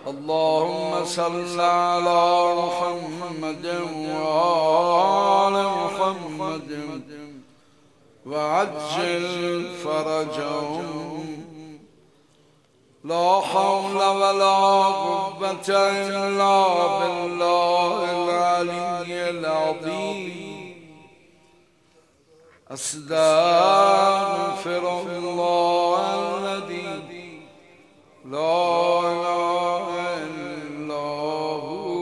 اللهم صل على محمد وآل محمد وعجل فرجهم. لا حول ولا قوة إلا بالله العلي العظيم. أستغفر الله الذي لا إله إلا هو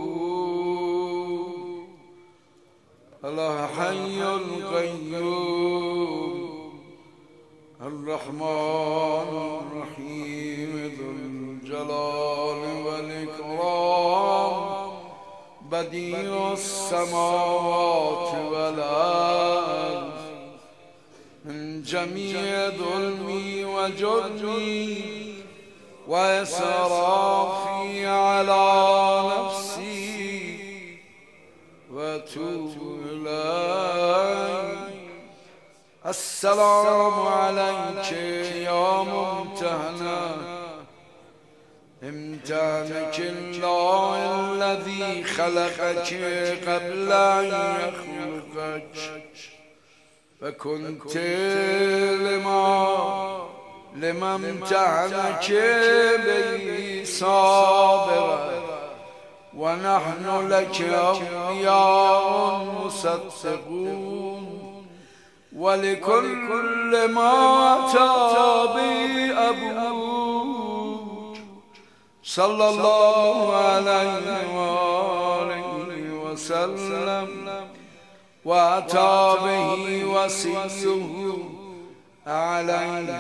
الحي القيوم الرحمن الرحيم ذو الجلال والإكرام بديع السماوات والأرض. من جميع ظلمي وجرمي وإسرافي على نفسي وأتوب إليك. السلام عليك يا ممتهنة، امتهنك الله الذي خلقك قبل أن يخلقك، فكنت لما امتهنك به سابقا، ونحن لك أولياء مصدقون، ولكل ما أتى به أبوك صلى الله عليه وآله وسلم، وأتى به وصيه عليه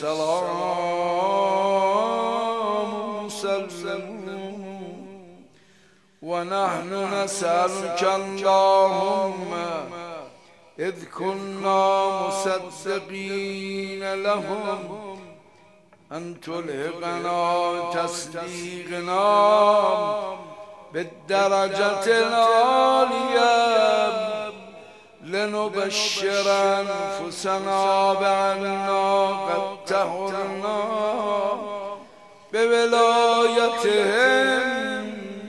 السلام مسلم. ونحن نسألك اللهم إذ كنا مصدقين لهم أن تلحقنا تصديقنا بالدرجة العالية، لنبشر أنفسنا بأننا قد طهرنا بولايتهم،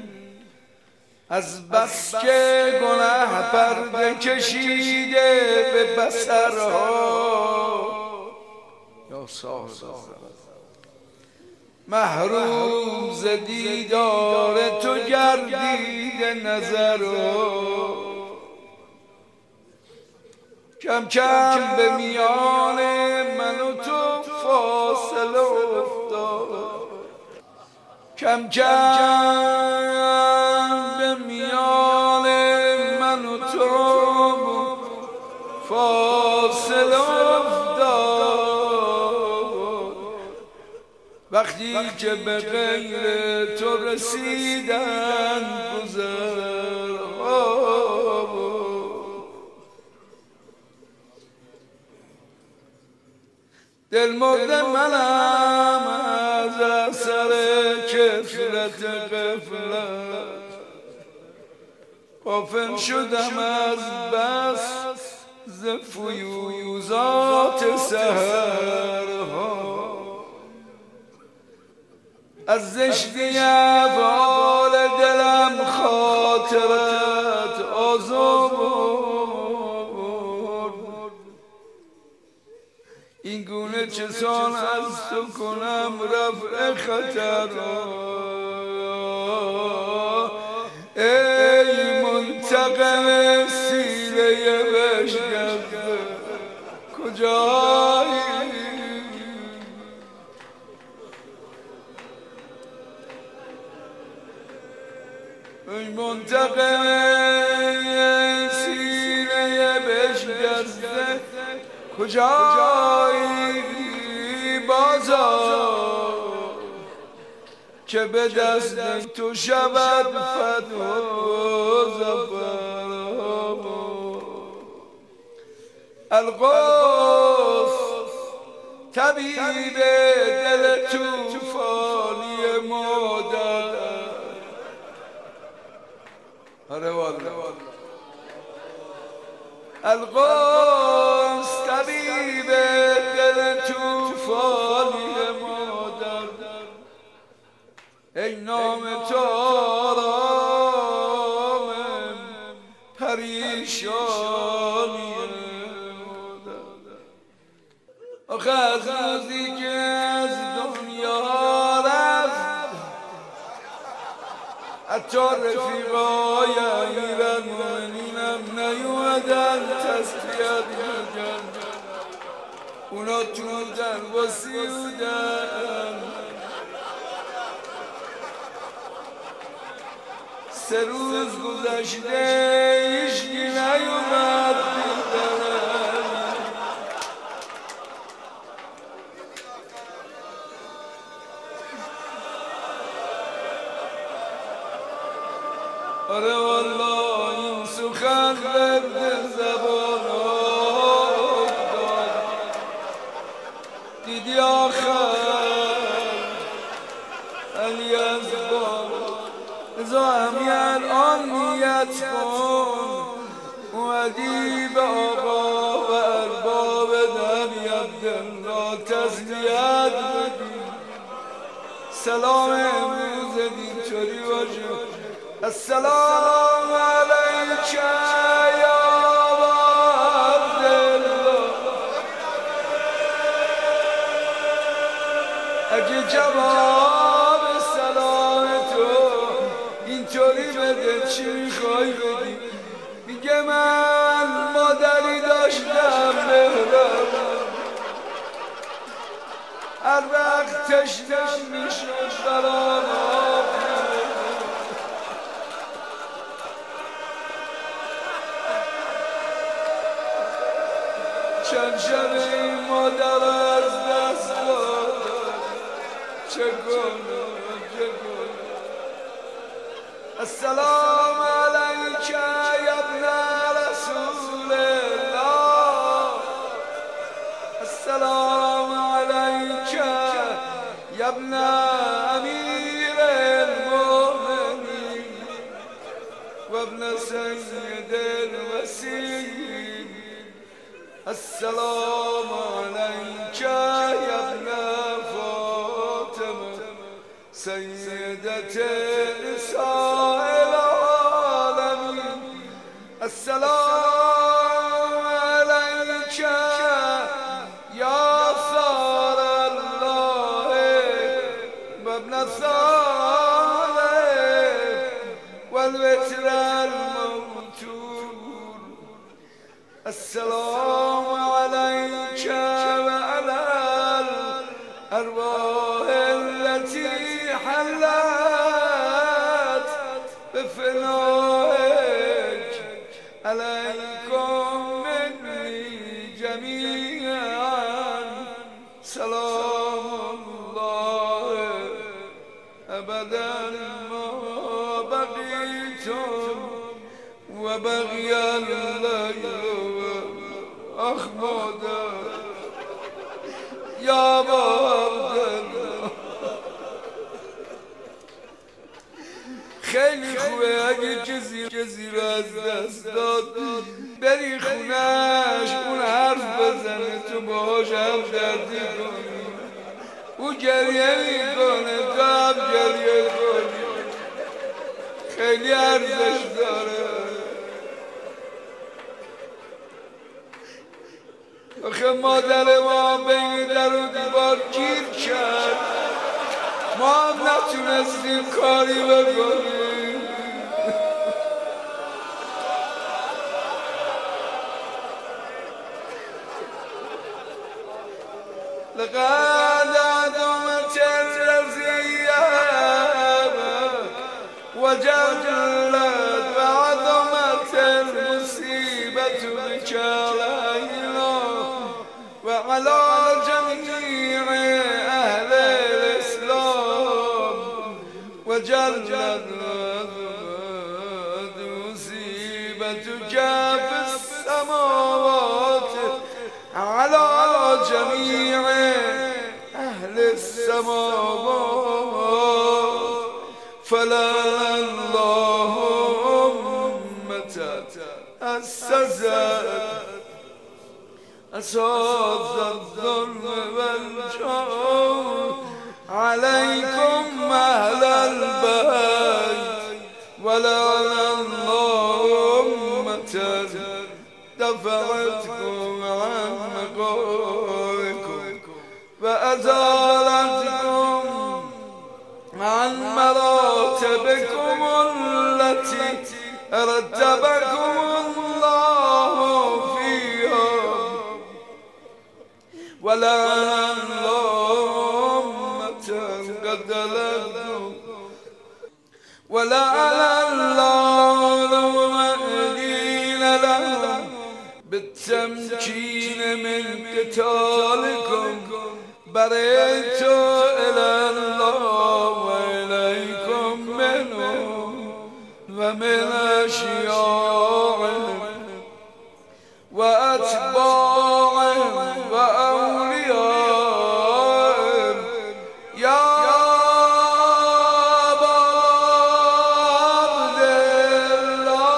از بس که گناه پرده کشیده به بصرها یا صاحب محروم ز دیدار تو گردیده نظرها، کم کم به میان من و تو فاصله افتاد، کم کم به میان من و تو فاصله افتاد. وقتی که به غیر تو رسیدن گذرها، دل مرده منم از اثر کثرت غفلت، غافل شدم از بس ز فیوزات سحرها، از زشتی افعال دلم خاطرت آزرد. این گونه چسان از تو کنم رفع خطر، ای منتقم سیره بشکسته کجایی؟ ای منتقم سیره بشکسته کجایی؟ بازار که به دست تو شود فتح و ظفر. القدس طبیب دل توفانی مادر، آره والله القدس طبیب دل توفانی مادر، ای نام تو آرام پریشانی آخه از روزی که از دنیا رفت حتی رفیقای امیرالمومنینم نیومدن تسلیت بگن اونا تو درواسی بودن 3 روز گذشته هیچکی نیومد دیدن آره والله این سخن به زبان افتاد دیدی آخر علی از بار ازا همی الان نیت کن اومدی به آقا و ارباب نبی عبدالله تسلیت بدی سلام امروز اینطوری باشه السلام علیک یا عبدالله اگه جواب سلام تو اینطوری بده چی میخوای بدی میگه من مادری داشتم مهرم هر وقت تشنم میشد برام چند شب این مادر از دست داد چه کنم السلام علیک یا ابن رسول الله السلام علیک یا ابن امیر المؤمنین و ابن سید الوسیین السلام علیک یا ابن فاطمه سیدت نساء العالمین السلام علیک یا ثار الله و ابن صالح و الوتر الموتور السلام عليك وعلى الأرواح التي حلت بفنائك عليكم مني جميعا سلام الله أبدا ما بقيتم وبقي الليل احمد یا عبدالله خیلی خوبه اگه کسی رو از دست داد بری خونش اون حرف بزنه تو باهاش هم دردی کنی او گریه میکنه تو هم گریه کنی خیلی ارزش داره آخه مادر ما بین در و دیوار گیر کرد ما هم نتونستیم کاری بکنیم لقد عدمت الرزية وجلت وعظمت المصيبة بك علينا وعلى جميع أهل الإسلام وجلت مصيبتك في السماوات على جميع أهل السماوات فلعن الله أمة أسست أساس الظلم والجور عليكم أهل البيت ولعن الله أمة دفعتكم عن مقامكم وأزالتكم عن مراتبكم التي رتبكم الله فيها ولعن الله أمة قتلتكم ولعن الله المؤمنين لهم بالتمكين من قتالكم برئت إلى الله وإليكم منهم ومن أشياعهم وأتباعهم وأوليائهم يا أبا عبد الله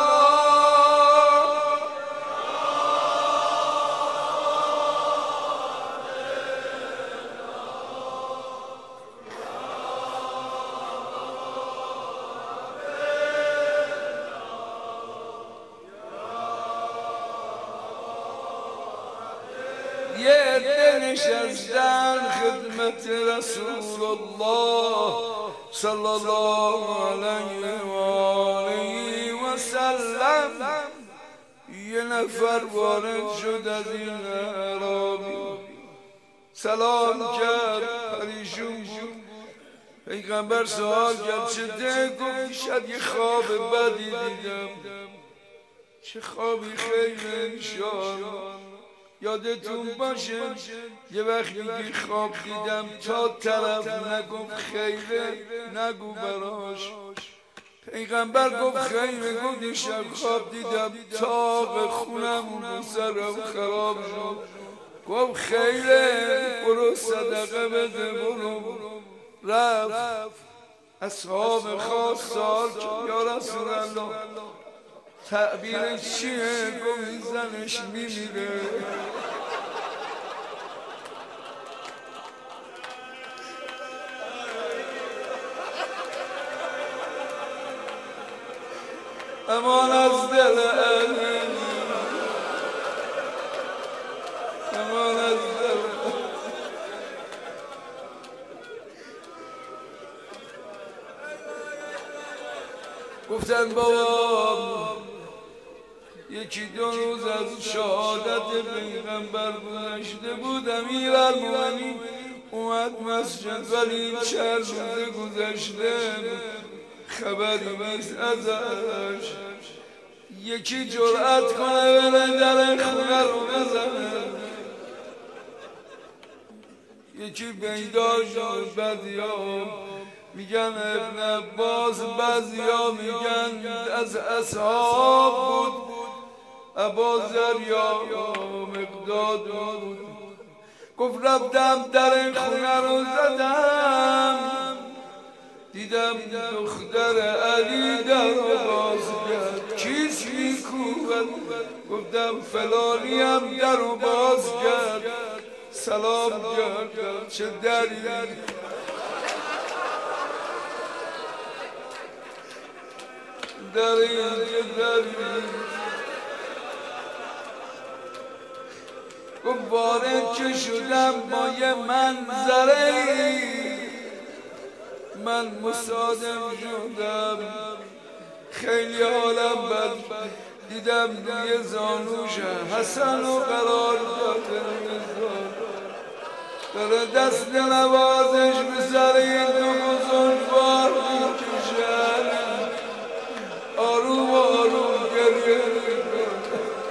یه عده نشستن خدمت رسول الله صلی الله علیه و آله و سلم. یه نفر وارد شد از این اعرابی، سلام کرد، پریشون بود. پیغمبر سوال کرد چته؟ گفت شاید یه خواب بدی دیدم. چه خوابی؟ خیر انشاءالله. یادتون باشه یه وقت میگی خواب دیدم، تا طرف نگم خیره نگو براش. پیغمبر گفت خیره، گفت این شب خواب دیدم طاق خونم رو سرم خراب شد. گفت خیره برو صدقه بده برو. رفت اصحاب خاص سال یا رسول الله تعبیر چیه؟ گفت این زنش میمیره. امان از دل علی، امان از دل. گفتن بابا یکی دو روز از شهادت پیغمبر گذشته بود، امیرالمومنین اومد مسجد، ولی چند روز گذشته خبری نیست ازش. یکی جرأت کنه بره در خونه رو بزنه. یکی بیدار شد. بعضیا میگن ابن عباس، بعضیا میگن از اصحاب بود، ابوذر یا مقداد بود. گفت رفتم در خونه رو زدم، دیدم دختر علی در رو باز کرد. کیست میکوبد؟ گفتم فلانی هم در رو باز کرد. سلام کردم چه دری؟ دری چه دری؟ گفت وارد که شدم با یه منظره من مصادم شدم. خیلی حالم بد، دیدم روی زانوش حسن رو قرار داده، داره دست نوازش به سر این دو بزرگوار میکشن. آروم آروم گریه میکنه.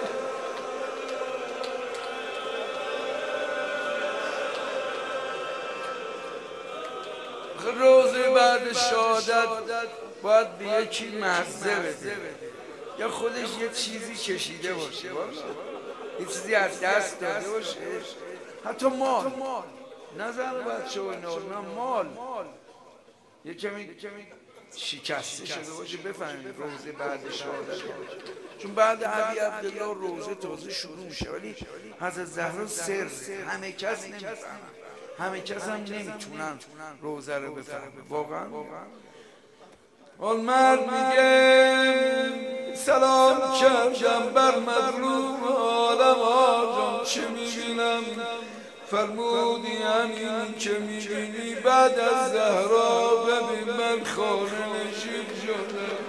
روز بعد شهادت باید به یکی مزه بده یا خودش یه چیزی کشیده باشه، یه چیزی از دست داده باشه، حتی مال نظر بچه و اینا، نه مال یه کمی شکسته شده باشه. بفهمید روزه بعد شهادت، چون بعد علی عبدالله روزه تازه شروع میشه، ولی حضرت زهرا سر همه کس نمیفهمن. همه کس هم نمیتونن روزه رو بفهمه واقعا. اون مرد میگه سلام کردم بر مظلوم عالم آجان، چه میبینم؟ فرمودی همین که میبینی بعد از زهرا، ببین من خانه نشین شدم.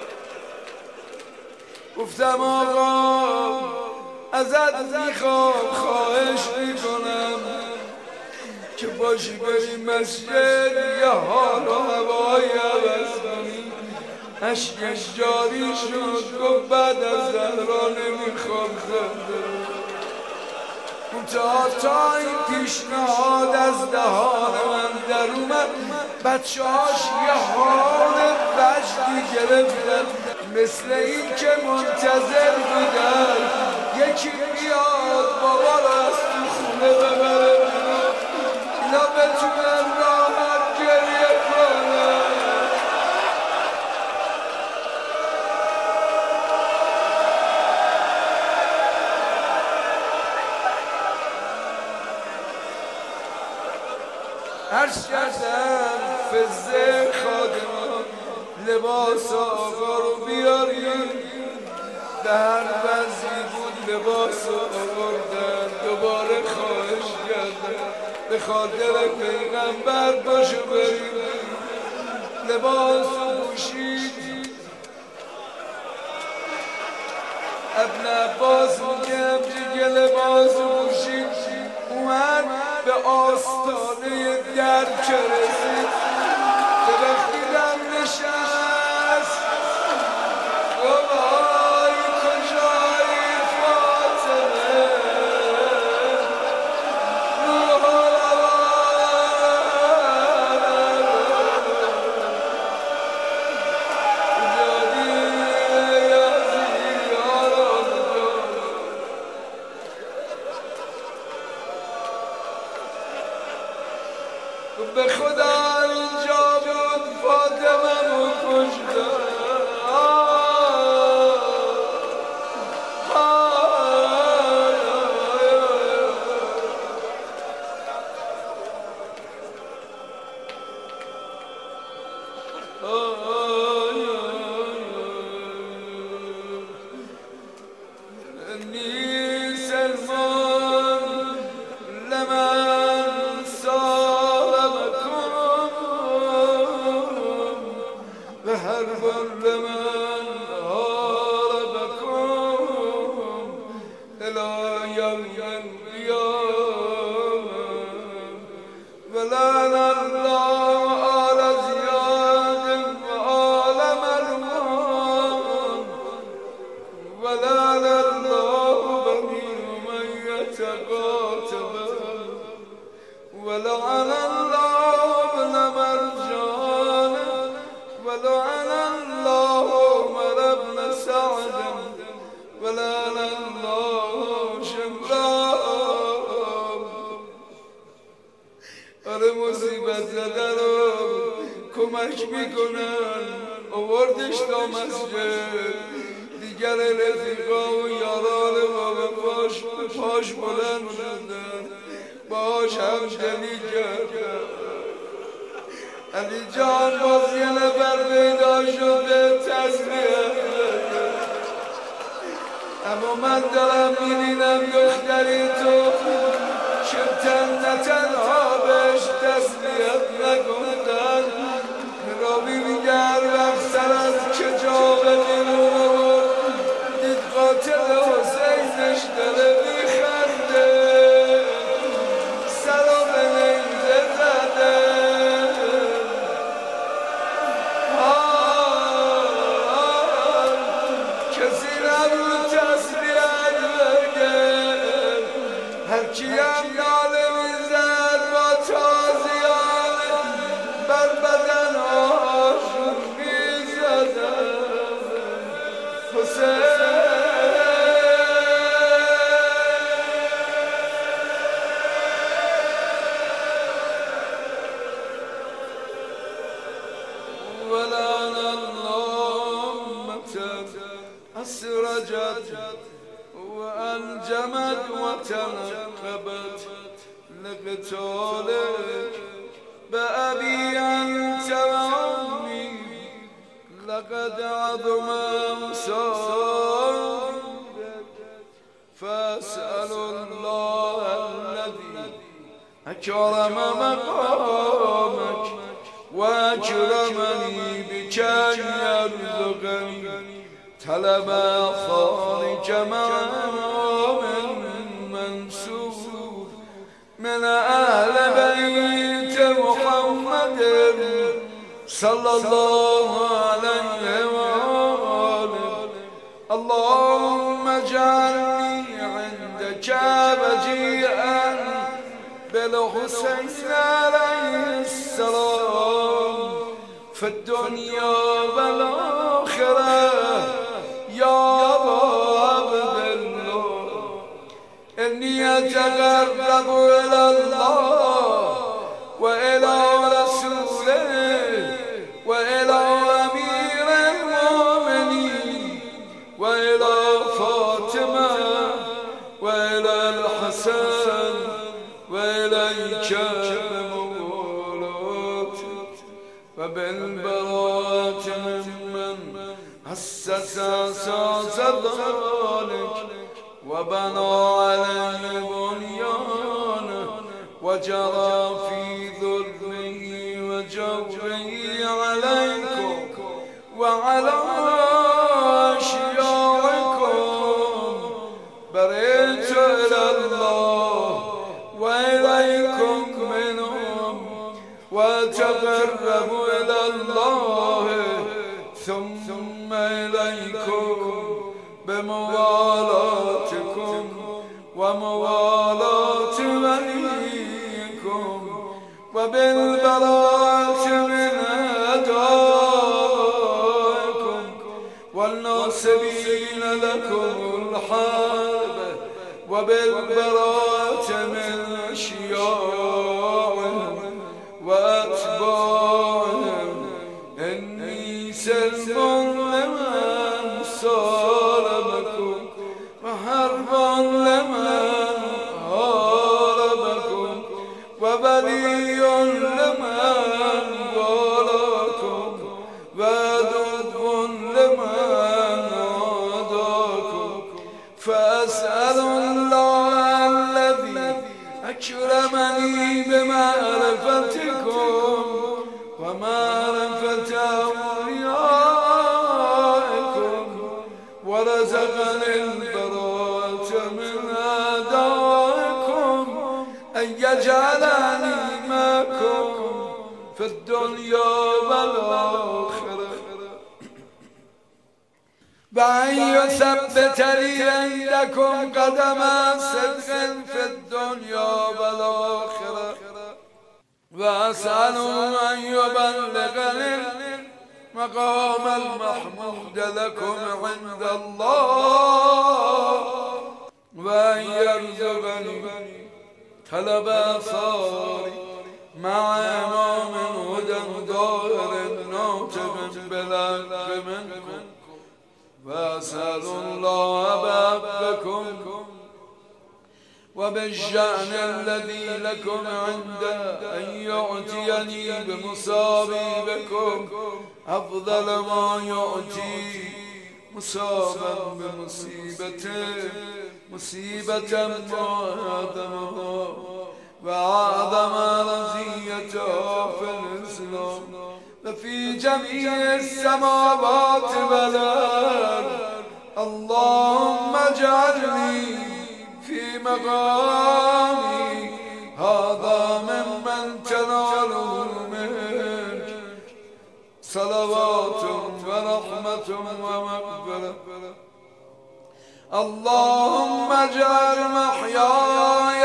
گفتم آقا ازت میخوام خواهش میکنم که باشی بریم مسجد یه حال و هوایی عوض کنیم. اشکش جاری شد گفت بعد از زهرا نمیخوام خنده. تا این پیشنهاد از دهان من در اومد، بچه هاش یه حال وجدی گرفتن، مثل این که منتظر بودن یکی بیاد بابا رو از تو خونه ببره بیرون، اینا بتونن راحت گریه کنن. عرض کردم فزه خادمان لباس آقا رو بیاریم، به هر وضعی بود لباس رو آوردن. دوباره خواهش کردن به خاطر پیغمبر باشو بریم. لباس رو پوشید. ابن عباس میگم دیگه لباس رو پوشید، اومد به آستانه در که رسید، به وقتی دم نشست وای کجایی فاطمه روح به خدا اینجا بود فاطمه مو کشتن. ولعن الله ابن مرجان ولعن الله عمر بن سعد ولعن الله شمرا. آره مصیبت زده رو کمک میکنن، آوردش تا مسجد. دیگر رفیقا و یاران بابا پاش بلند شدن، باش همدلی کردن. علی جان باز یه نفر پیدا شده تسلیت بده، اما من دارم میبینم دختری تو که تنها بهش تسلیت نگفتن. راوی میگه هر وقت سر از کجاب بیرون آورد دید قاتل حسینش داره میخنده، سر به نیزه زده. کسی نبود تسلیت بگه، هرکی هم ناله میزد با تازیانه بر بدن آشون میزدن. حسین ولعن الله أمة أسرجت وأنجمت وتنقبت لقتالك بأبي أنت وأمي لقد عظم أمسالك فأسأل الله الذي أكرم مقامك وأكرمني بك أن يرزقني طلب خارج مقام منصور من أهل بيت محمد صلى الله عليه وآله. اللهم اجعلني عندك وجيئا بالحسين عليه السلام في الدنيا والآخرة يا عبد الله. إني أتقرب إلى الله وإلى رسوله وإلى أمير المؤمنين وإلى فاطمة وإلى الحسن وإليك بمولاتك وبالبراءة ممن أسس أساس ذلك وبنى عليه بنيانه وجرى في ظلمه وجوره عليكم وعلى أشياعكم. برئت إلى الله وإليكم منهم وأتقرب إلى الله ثم إليكم بموالاتكم وموالاة وليكم وبالبراءة من أعدائكم والناصبين لكم الحرب وبالبراءة من أشياعهم وأتباعهم. إني سلم لمن صارمكم وحرب لمن هاربكم وبلي لمن والاكم وعدو لمن عاداكم. فأسأل الله الذي أكرمني بمعرفتكم ومعرفة أوليائكم ورزقني البراءة من أعدائكم أن يجعلني معكم في الدنيا والآخرة وأن يثبت لي عندكم قدم صدق في الدنيا والآخرة. وأسأل أن يبلغني مقام المحمود لكم عند الله وأن يرزقني طلب آثاري مع إمام هدى ظاهر ناطق بالحق منكم. وأسأل الله بحقكم وبالشأن الذي لكم عنده أن يعطيني بمصابيبكم أفضل ما يعطي مصابا بمصيبته مصيبة معظمها وأعظم رزيتها في الإسلام وفي جميع السماوات والأرض. اللهم اجعلني في مقامي هذا ممن تناله منك صلوات ورحمة ومغفرة. اللهم اجعل محياي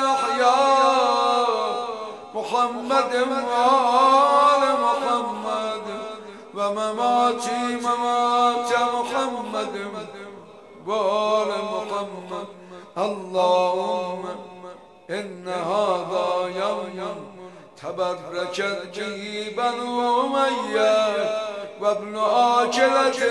محيا محمد وآل محمد ومماتي ممات محمد وآل محمد. اللهم إن هذا يوم تبركت به بنو أمية وابن آكلة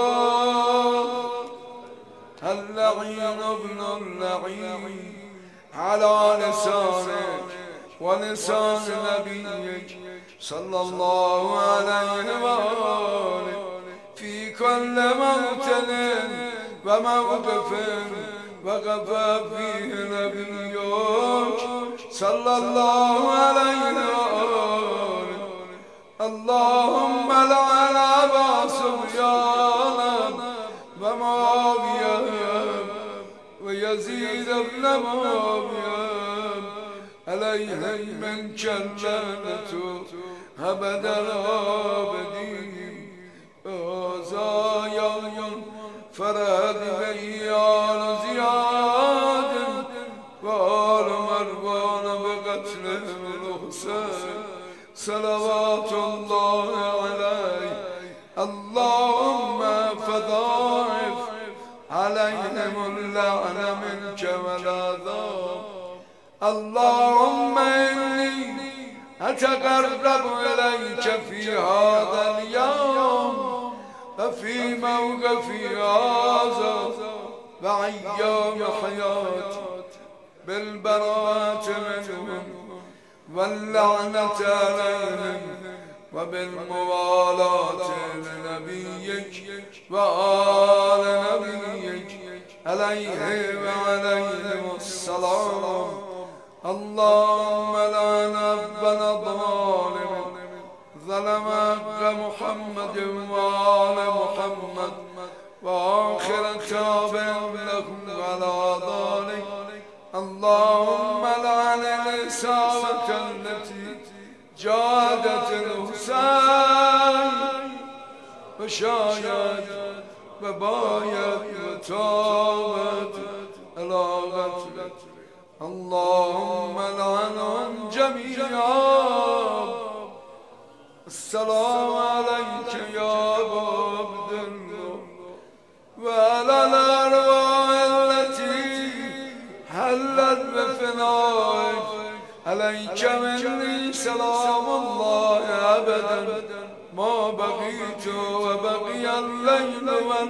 الأكبر اللعين ابن اللعين على لسانك ولسان نبيك صلى الله عليه وآله في كل موطن وموقف وقف فيه نبيك صلى الله عليه وآله. اللهم لعن أبا سفيان ومعاوية ويزيد بن معاوية عليهم منك اللعنة أبد الآبدين. هذا يوم فرد بيان زياد وآل مروان بقتل الحسين صلوات الله عليه. اللهم فضاعف عليهم اللعنة منك والعذاب. اللهم إني أتقرب إليك في هذا اليوم وفي موقفي هذا وأيام حياتي بالبراءة منهم واللعنة عليهم وبالموالاة لنبيك وآل نبيك عليه وعليهم السلام. اللهم لعن ابن ظالم ظلم حق محمد وآل محمد وآخر تابع لهم على ذلك. اللهم لعن الإصابة التي جادت الحسين وشايت وبايت وتابت على قتله. اللهم لعنهم جميعا. السلام عليك يا أبا عبد الله وعلى الأرواح التي حلت بفنائك. عليك مني سلام الله أبدا ما بقيت وبقي الليل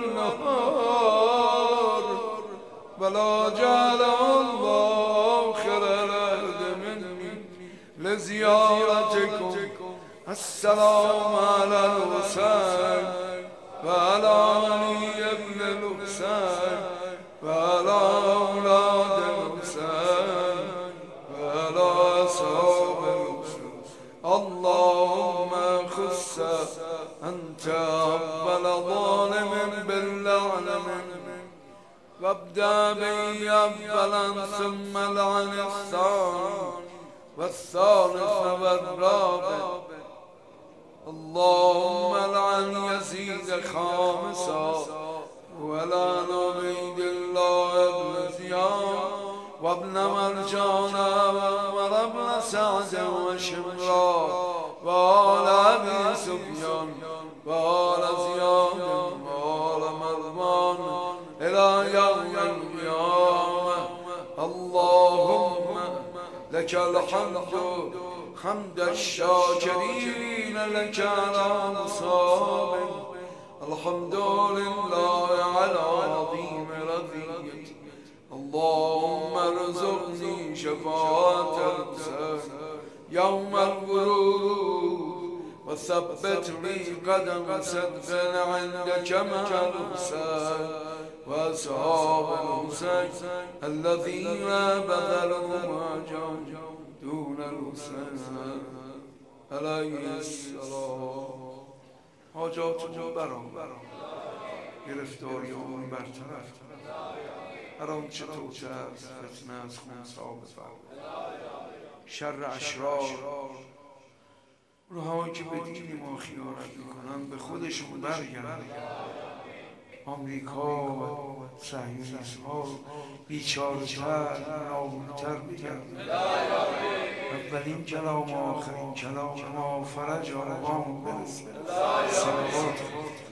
والنهار ولا جعل الله خير الأرض مني لزيارتكم. السلام على الحسين وعلى علي بن الحسين وعلى أولاد الحسين وعلى أصحاب الحسين. اللهم خص أنت أول ظالم باللعنة وابدأ بي أولا ثم لعن الثاني والثالث والرابع. اللهم لعن يزيد خامسا ولعن عبيد الله بن زياد وابن مرجان وعمر بن سعد وشمران وآل أبي سفيان وآل زياد وآل مروان إلى يوم القيامة. اللهم لك الحمد حمد الشاكرين لك على مصابك. الحمد لله على عظيم رضيتك. اللهم ارزقني شفاعة الحسين يوم الورود وثبت لي قدم صدق عندك مع الحسين وأصحاب الحسين الذين بذلوا ما جاءوا دون الحسين عليه السلام. حاجاتمون برام گرفتاریمون برطرف هر آنچه توته از فتنه از خونسا بفرما. شر اشرار روحایی که به دین ما خیانت میکنن به خودشون برگردن. آمریکا و صهیونیست ها بیچاره‌تر نابودتر میگردن. اولین کلام آخرین کلام ما فرج آقام برسه. صلوات